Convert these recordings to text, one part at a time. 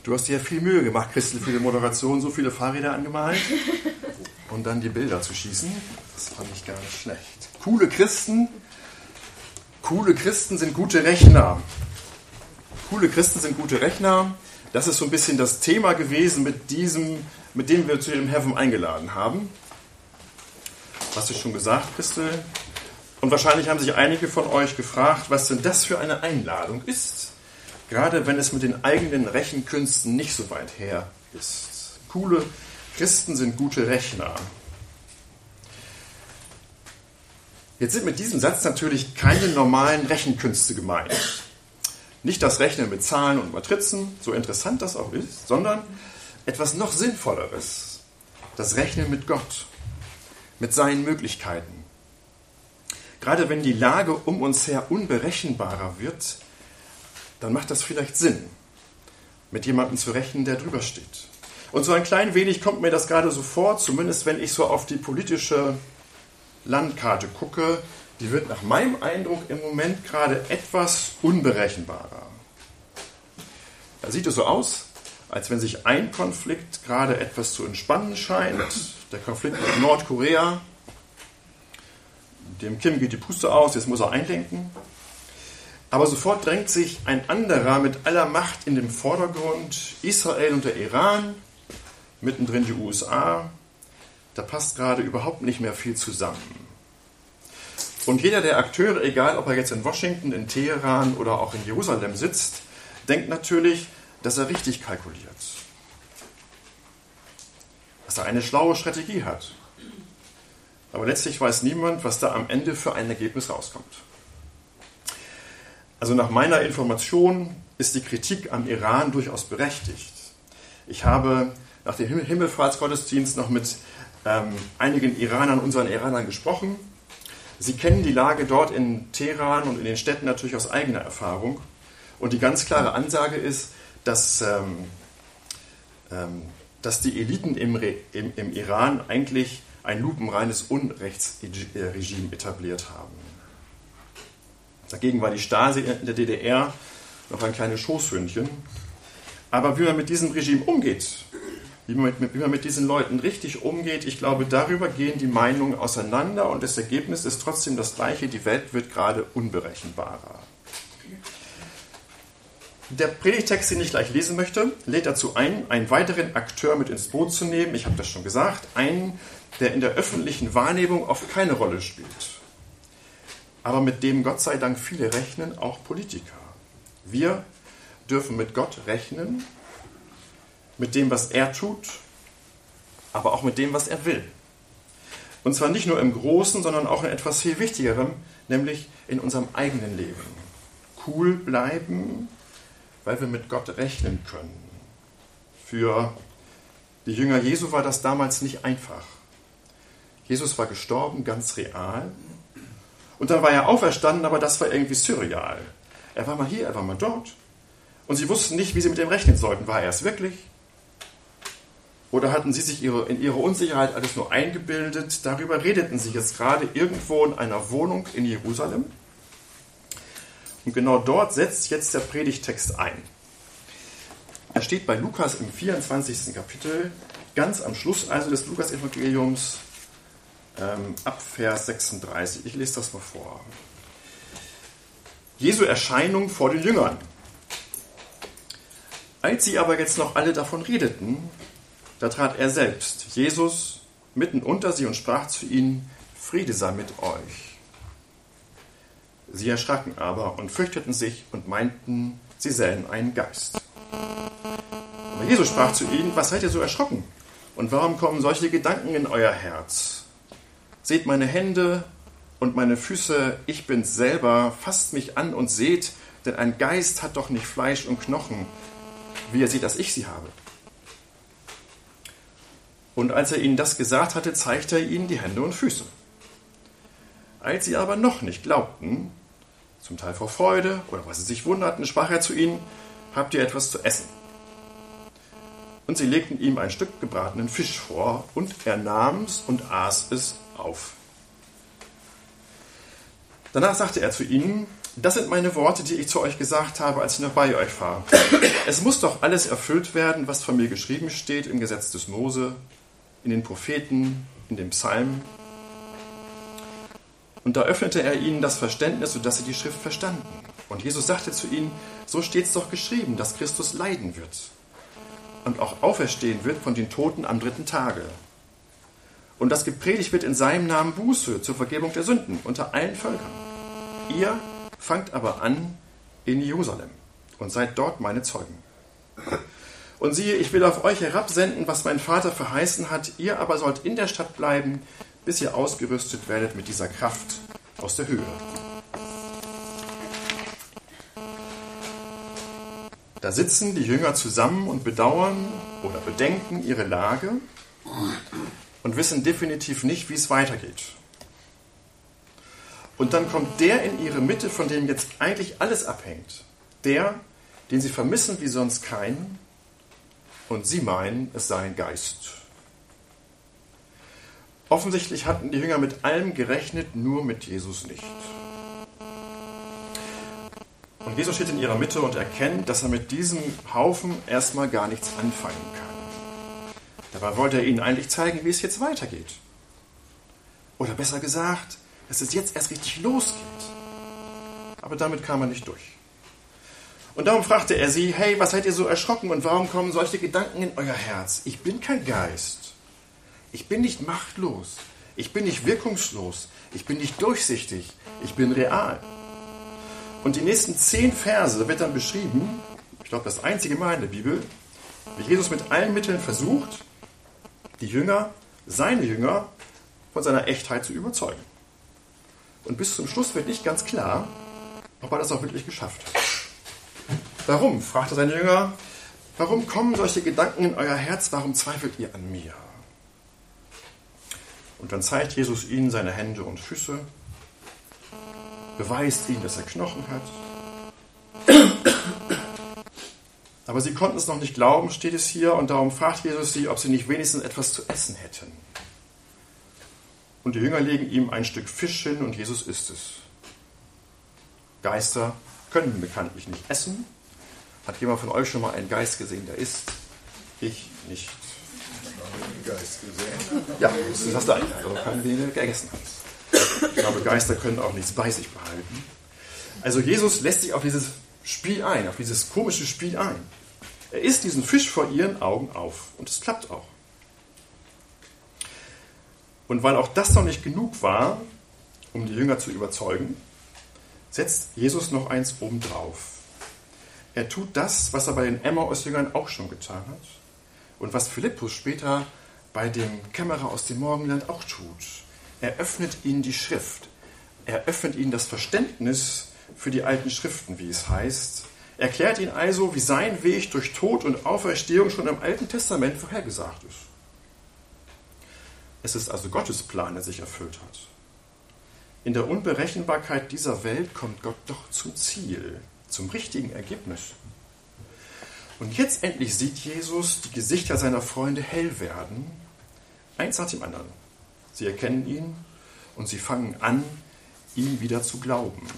Du hast dir ja viel Mühe gemacht, Christel, für die Moderation, so viele Fahrräder angemalt und dann die Bilder zu schießen. Das fand ich gar nicht schlecht. Coole Christen sind gute Rechner. Coole Christen sind gute Rechner. Das ist so ein bisschen das Thema gewesen, mit dem wir zu dem Heaven eingeladen haben. Hast du schon gesagt, Christel? Und wahrscheinlich haben sich einige von euch gefragt, was denn das für eine Einladung ist. Gerade wenn es mit den eigenen Rechenkünsten nicht so weit her ist. Coole Christen sind gute Rechner. Jetzt sind mit diesem Satz natürlich keine normalen Rechenkünste gemeint. Nicht das Rechnen mit Zahlen und Matrizen, so interessant das auch ist, sondern etwas noch Sinnvolleres. Das Rechnen mit Gott, mit seinen Möglichkeiten. Gerade wenn die Lage um uns her unberechenbarer wird, dann macht das vielleicht Sinn, mit jemandem zu rechnen, der drüber steht. Und so ein klein wenig kommt mir das gerade so vor, zumindest wenn ich so auf die politische Landkarte gucke, die wird nach meinem Eindruck im Moment gerade etwas unberechenbarer. Da sieht es so aus, als wenn sich ein Konflikt gerade etwas zu entspannen scheint. Der Konflikt mit Nordkorea, dem Kim geht die Puste aus, jetzt muss er einlenken. Aber sofort drängt sich ein anderer mit aller Macht in den Vordergrund, Israel und der Iran, mittendrin die USA. Da passt gerade überhaupt nicht mehr viel zusammen. Und jeder der Akteure, egal ob er jetzt in Washington, in Teheran oder auch in Jerusalem sitzt, denkt natürlich, dass er richtig kalkuliert. Dass er eine schlaue Strategie hat. Aber letztlich weiß niemand, was da am Ende für ein Ergebnis rauskommt. Also nach meiner Information ist die Kritik am Iran durchaus berechtigt. Ich habe nach dem Himmelfahrtsgottesdienst noch mit einigen Iranern, unseren Iranern gesprochen. Sie kennen die Lage dort in Teheran und in den Städten natürlich aus eigener Erfahrung. Und die ganz klare Ansage ist, dass die Eliten im Iran eigentlich ein lupenreines Unrechtsregime etabliert haben. Dagegen war die Stasi in der DDR noch ein kleines Schoßhündchen. Aber wie man mit diesem Regime umgeht, wie man mit diesen Leuten richtig umgeht, ich glaube, darüber gehen die Meinungen auseinander und das Ergebnis ist trotzdem das gleiche, die Welt wird gerade unberechenbarer. Der Predigtext, den ich gleich lesen möchte, lädt dazu ein, einen weiteren Akteur mit ins Boot zu nehmen. Ich habe das schon gesagt, einen, der in der öffentlichen Wahrnehmung oft keine Rolle spielt. Aber mit dem Gott sei Dank viele rechnen, auch Politiker. Wir dürfen mit Gott rechnen, mit dem, was er tut, aber auch mit dem, was er will. Und zwar nicht nur im Großen, sondern auch in etwas viel Wichtigerem, nämlich in unserem eigenen Leben. Cool bleiben, weil wir mit Gott rechnen können. Für die Jünger Jesu war das damals nicht einfach. Jesus war gestorben, ganz real. Und dann war er auferstanden, aber das war irgendwie surreal. Er war mal hier, er war mal dort. Und sie wussten nicht, wie sie mit ihm rechnen sollten. War er es wirklich? Oder hatten sie sich in ihrer Unsicherheit alles nur eingebildet? Darüber redeten sie jetzt gerade irgendwo in einer Wohnung in Jerusalem. Und genau dort setzt jetzt der Predigtext ein. Er steht bei Lukas im 24. Kapitel, ganz am Schluss also des Lukas-Evangeliums, ab Vers 36. Ich lese das mal vor. Jesu Erscheinung vor den Jüngern. Als sie aber jetzt noch alle davon redeten, da trat er selbst, Jesus, mitten unter sie und sprach zu ihnen, Friede sei mit euch. Sie erschraken aber und fürchteten sich und meinten, sie sähen einen Geist. Aber Jesus sprach zu ihnen, was seid ihr so erschrocken? Und warum kommen solche Gedanken in euer Herz? Seht meine Hände und meine Füße, ich bin's selber, fasst mich an und seht, denn ein Geist hat doch nicht Fleisch und Knochen, wie ihr seht, dass ich sie habe. Und als er ihnen das gesagt hatte, zeigte er ihnen die Hände und Füße. Als sie aber noch nicht glaubten, zum Teil vor Freude oder weil sie sich wunderten, sprach er zu ihnen, habt ihr etwas zu essen? Und sie legten ihm ein Stück gebratenen Fisch vor, und er nahm's und aß es auf. Danach sagte er zu ihnen, Das sind meine Worte, die ich zu euch gesagt habe, als ich noch bei euch war. Es muss doch alles erfüllt werden, was von mir geschrieben steht im Gesetz des Mose, in den Propheten, in den Psalmen. Und da öffnete er ihnen das Verständnis, sodass sie die Schrift verstanden. Und Jesus sagte zu ihnen, so steht es doch geschrieben, dass Christus leiden wird und auch auferstehen wird von den Toten am 3. Tage. Und dass gepredigt wird in seinem Namen Buße zur Vergebung der Sünden unter allen Völkern. Ihr fangt aber an in Jerusalem und seid dort meine Zeugen. Und siehe, ich will auf euch herabsenden, was mein Vater verheißen hat. Ihr aber sollt in der Stadt bleiben, bis ihr ausgerüstet werdet mit dieser Kraft aus der Höhe. Da sitzen die Jünger zusammen und bedauern oder bedenken ihre Lage und wissen definitiv nicht, wie es weitergeht. Und dann kommt der in ihre Mitte, von dem jetzt eigentlich alles abhängt. Der, den sie vermissen wie sonst keinen, und sie meinen, es sei ein Geist. Offensichtlich hatten die Jünger mit allem gerechnet, nur mit Jesus nicht. Und Jesus steht in ihrer Mitte und erkennt, dass er mit diesem Haufen erstmal gar nichts anfangen kann. Dabei wollte er ihnen eigentlich zeigen, wie es jetzt weitergeht. Oder besser gesagt, dass es jetzt erst richtig losgeht. Aber damit kam er nicht durch. Und darum fragte er sie, hey, was seid ihr so erschrocken und warum kommen solche Gedanken in euer Herz? Ich bin kein Geist. Ich bin nicht machtlos. Ich bin nicht wirkungslos. Ich bin nicht durchsichtig. Ich bin real. Und die nächsten 10 Verse wird dann beschrieben, ich glaube das einzige Mal in der Bibel, wie Jesus mit allen Mitteln versucht, die Jünger, seine Jünger, von seiner Echtheit zu überzeugen. Und bis zum Schluss wird nicht ganz klar, ob er das auch wirklich geschafft hat. Warum? Fragte seine Jünger. Warum kommen solche Gedanken in euer Herz? Warum zweifelt ihr an mir? Und dann zeigt Jesus ihnen seine Hände und Füße, beweist ihnen, dass er Knochen hat. Aber sie konnten es noch nicht glauben, steht es hier, und darum fragt Jesus sie, ob sie nicht wenigstens etwas zu essen hätten. Und die Jünger legen ihm ein Stück Fisch hin und Jesus isst es. Geister können bekanntlich nicht essen. Hat jemand von euch schon mal einen Geist gesehen, der isst? Ich nicht. Geist gesehen? Ja, das hast du eigentlich, also keinen, den gegessen hast. Ich glaube, Geister können auch nichts bei sich behalten. Also Jesus lässt sich auf dieses Spiel ein, auf dieses komische Spiel ein. Er isst diesen Fisch vor ihren Augen auf. Und es klappt auch. Und weil auch das noch nicht genug war, um die Jünger zu überzeugen, setzt Jesus noch eins obendrauf. Er tut das, was er bei den Emmaus-Jüngern auch schon getan hat und was Philippus später bei dem Kämmerer aus dem Morgenland auch tut. Er öffnet ihnen die Schrift. Er öffnet ihnen das Verständnis für die alten Schriften, wie es heißt. Er erklärt ihnen also, wie sein Weg durch Tod und Auferstehung schon im Alten Testament vorhergesagt ist. Es ist also Gottes Plan, der sich erfüllt hat. In der Unberechenbarkeit dieser Welt kommt Gott doch zum Ziel, zum richtigen Ergebnis. Und jetzt endlich sieht Jesus die Gesichter seiner Freunde hell werden, eins nach dem anderen. Sie erkennen ihn und sie fangen an, ihm wieder zu glauben.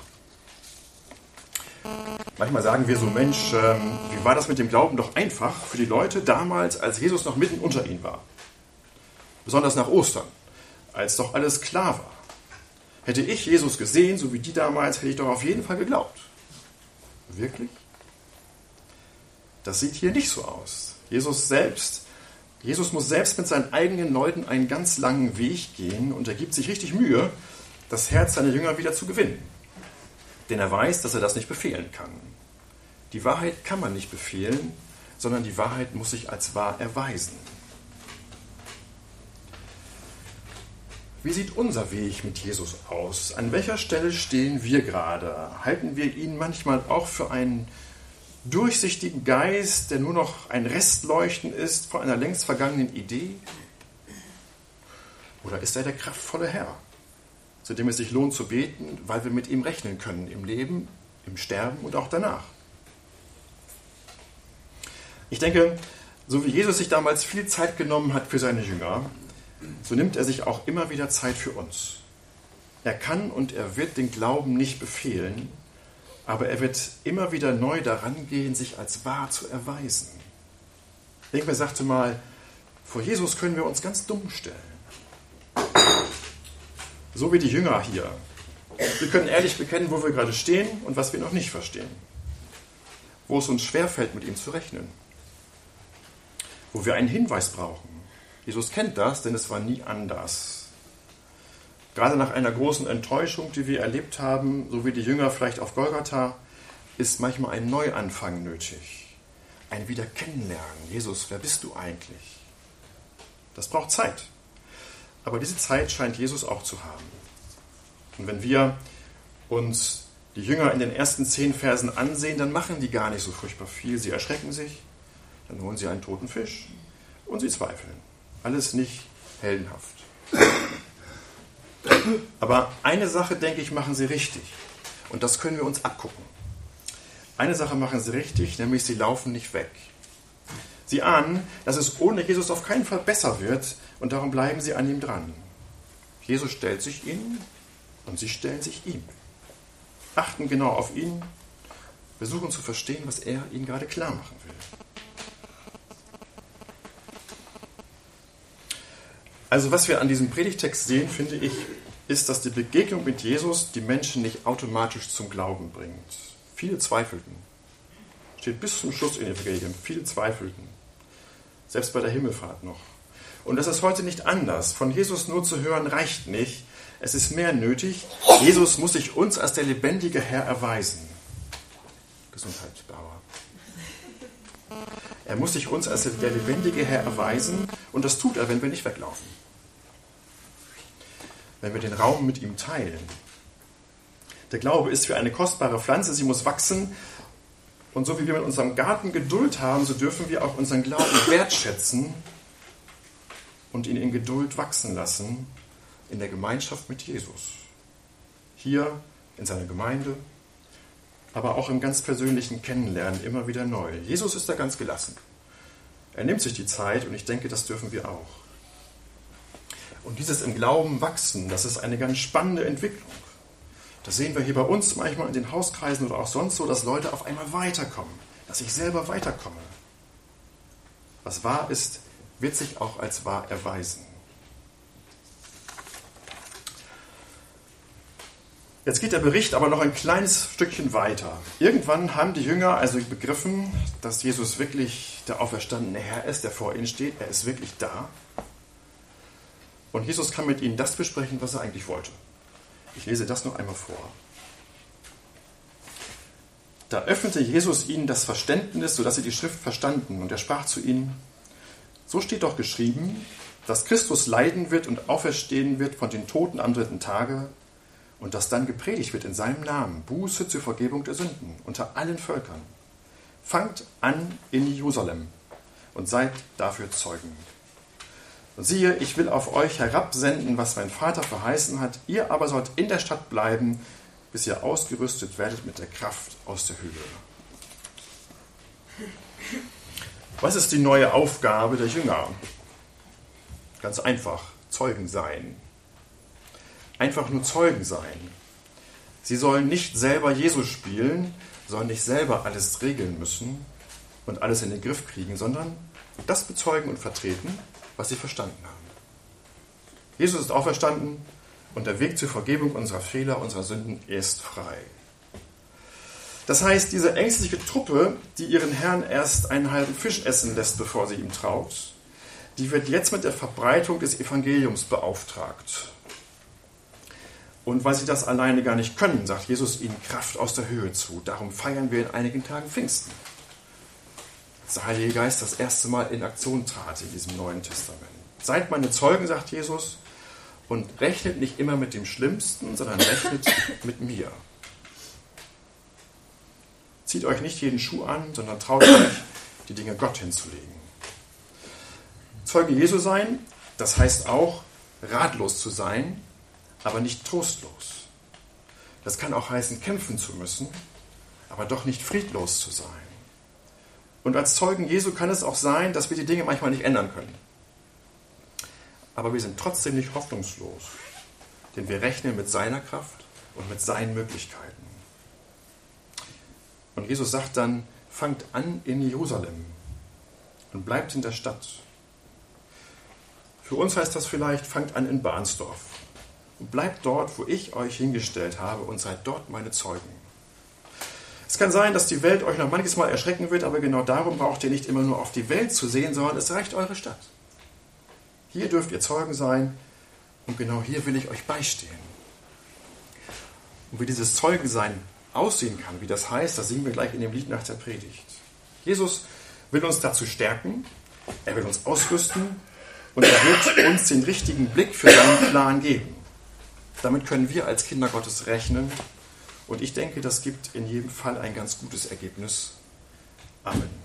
Manchmal sagen wir so, Mensch, wie war das mit dem Glauben doch einfach für die Leute damals, als Jesus noch mitten unter ihnen war. Besonders nach Ostern, als doch alles klar war. Hätte ich Jesus gesehen, so wie die damals, hätte ich doch auf jeden Fall geglaubt. Wirklich? Das sieht hier nicht so aus. Jesus muss selbst mit seinen eigenen Leuten einen ganz langen Weg gehen und er gibt sich richtig Mühe, das Herz seiner Jünger wieder zu gewinnen. Denn er weiß, dass er das nicht befehlen kann. Die Wahrheit kann man nicht befehlen, sondern die Wahrheit muss sich als wahr erweisen. Wie sieht unser Weg mit Jesus aus? An welcher Stelle stehen wir gerade? Halten wir ihn manchmal auch für einen durchsichtigen Geist, der nur noch ein Restleuchten ist von einer längst vergangenen Idee? Oder ist er der kraftvolle Herr, zu dem es sich lohnt zu beten, weil wir mit ihm rechnen können im Leben, im Sterben und auch danach? Ich denke, so wie Jesus sich damals viel Zeit genommen hat für seine Jünger, so nimmt er sich auch immer wieder Zeit für uns. Er kann und er wird den Glauben nicht befehlen, aber er wird immer wieder neu daran gehen, sich als wahr zu erweisen. Irgendwer sagte mal, vor Jesus können wir uns ganz dumm stellen. So wie die Jünger hier. Wir können ehrlich bekennen, wo wir gerade stehen und was wir noch nicht verstehen. Wo es uns schwerfällt, mit ihm zu rechnen. Wo wir einen Hinweis brauchen. Jesus kennt das, denn es war nie anders. Gerade nach einer großen Enttäuschung, die wir erlebt haben, so wie die Jünger vielleicht auf Golgatha, ist manchmal ein Neuanfang nötig. Ein Wiederkennenlernen. Jesus, wer bist du eigentlich? Das braucht Zeit. Aber diese Zeit scheint Jesus auch zu haben. Und wenn wir uns die Jünger in den ersten 10 Versen ansehen, dann machen die gar nicht so furchtbar viel. Sie erschrecken sich, dann holen sie einen toten Fisch und sie zweifeln. Alles nicht heldenhaft. Aber eine Sache, denke ich, machen sie richtig. Und das können wir uns abgucken. Eine Sache machen sie richtig, nämlich sie laufen nicht weg. Sie ahnen, dass es ohne Jesus auf keinen Fall besser wird und darum bleiben sie an ihm dran. Jesus stellt sich ihnen und sie stellen sich ihm. Achten genau auf ihn, versuchen zu verstehen, was er ihnen gerade klar machen will. Also was wir an diesem Predigtext sehen, finde ich, ist, dass die Begegnung mit Jesus die Menschen nicht automatisch zum Glauben bringt. Viele zweifelten. Steht bis zum Schluss in den Evangelien. Viele zweifelten. Selbst bei der Himmelfahrt noch. Und das ist heute nicht anders. Von Jesus nur zu hören reicht nicht. Es ist mehr nötig. Jesus muss sich uns als der lebendige Herr erweisen. Gesundheit, Bauer. Er muss sich uns als der lebendige Herr erweisen. Und das tut er, wenn wir nicht weglaufen. Wenn wir den Raum mit ihm teilen. Der Glaube ist wie eine kostbare Pflanze, sie muss wachsen. Und so wie wir mit unserem Garten Geduld haben, so dürfen wir auch unseren Glauben wertschätzen und ihn in Geduld wachsen lassen in der Gemeinschaft mit Jesus. Hier in seiner Gemeinde, aber auch im ganz persönlichen Kennenlernen immer wieder neu. Jesus ist da ganz gelassen. Er nimmt sich die Zeit und ich denke, das dürfen wir auch. Und dieses im Glauben wachsen, das ist eine ganz spannende Entwicklung. Das sehen wir hier bei uns manchmal in den Hauskreisen oder auch sonst so, dass Leute auf einmal weiterkommen, dass ich selber weiterkomme. Was wahr ist, wird sich auch als wahr erweisen. Jetzt geht der Bericht aber noch ein kleines Stückchen weiter. Irgendwann haben die Jünger also begriffen, dass Jesus wirklich der auferstandene Herr ist, der vor ihnen steht. Er ist wirklich da. Und Jesus kann mit ihnen das besprechen, was er eigentlich wollte. Ich lese das noch einmal vor. Da öffnete Jesus ihnen das Verständnis, sodass sie die Schrift verstanden. Und er sprach zu ihnen, so steht doch geschrieben, dass Christus leiden wird und auferstehen wird von den Toten am 3. Tage und dass dann gepredigt wird in seinem Namen, Buße zur Vergebung der Sünden unter allen Völkern. Fangt an in Jerusalem und seid dafür Zeugen. Und siehe, ich will auf euch herabsenden, was mein Vater verheißen hat. Ihr aber sollt in der Stadt bleiben, bis ihr ausgerüstet werdet mit der Kraft aus der Höhe. Was ist die neue Aufgabe der Jünger? Ganz einfach, Zeugen sein. Einfach nur Zeugen sein. Sie sollen nicht selber Jesus spielen, sollen nicht selber alles regeln müssen und alles in den Griff kriegen, sondern das bezeugen und vertreten, was sie verstanden haben. Jesus ist auferstanden und der Weg zur Vergebung unserer Fehler, unserer Sünden ist frei. Das heißt, diese ängstliche Truppe, die ihren Herrn erst einen halben Fisch essen lässt, bevor sie ihm traut, die wird jetzt mit der Verbreitung des Evangeliums beauftragt. Und weil sie das alleine gar nicht können, sagt Jesus ihnen Kraft aus der Höhe zu. Darum feiern wir in einigen Tagen Pfingsten. Der Heilige Geist das erste Mal in Aktion trat in diesem Neuen Testament. Seid meine Zeugen, sagt Jesus, und rechnet nicht immer mit dem Schlimmsten, sondern rechnet mit mir. Zieht euch nicht jeden Schuh an, sondern traut euch, die Dinge Gott hinzulegen. Zeuge Jesu sein, das heißt auch, ratlos zu sein, aber nicht trostlos. Das kann auch heißen, kämpfen zu müssen, aber doch nicht friedlos zu sein. Und als Zeugen Jesu kann es auch sein, dass wir die Dinge manchmal nicht ändern können. Aber wir sind trotzdem nicht hoffnungslos. denn wir rechnen mit seiner Kraft und mit seinen Möglichkeiten. Und Jesus sagt dann, fangt an in Jerusalem und bleibt in der Stadt. Für uns heißt das vielleicht, fangt an in Bahnsdorf und bleibt dort, wo ich euch hingestellt habe und seid dort meine Zeugen. Es kann sein, dass die Welt euch noch manches Mal erschrecken wird, aber genau darum braucht ihr nicht immer nur auf die Welt zu sehen, sondern es reicht eure Stadt. Hier dürft ihr Zeugen sein und genau hier will ich euch beistehen. Und wie dieses Zeugensein aussehen kann, wie das heißt, das singen wir gleich in dem Lied nach der Predigt. Jesus will uns dazu stärken, er will uns ausrüsten und er wird uns den richtigen Blick für seinen Plan geben. Damit können wir als Kinder Gottes rechnen und ich denke, das gibt in jedem Fall ein ganz gutes Ergebnis. Amen.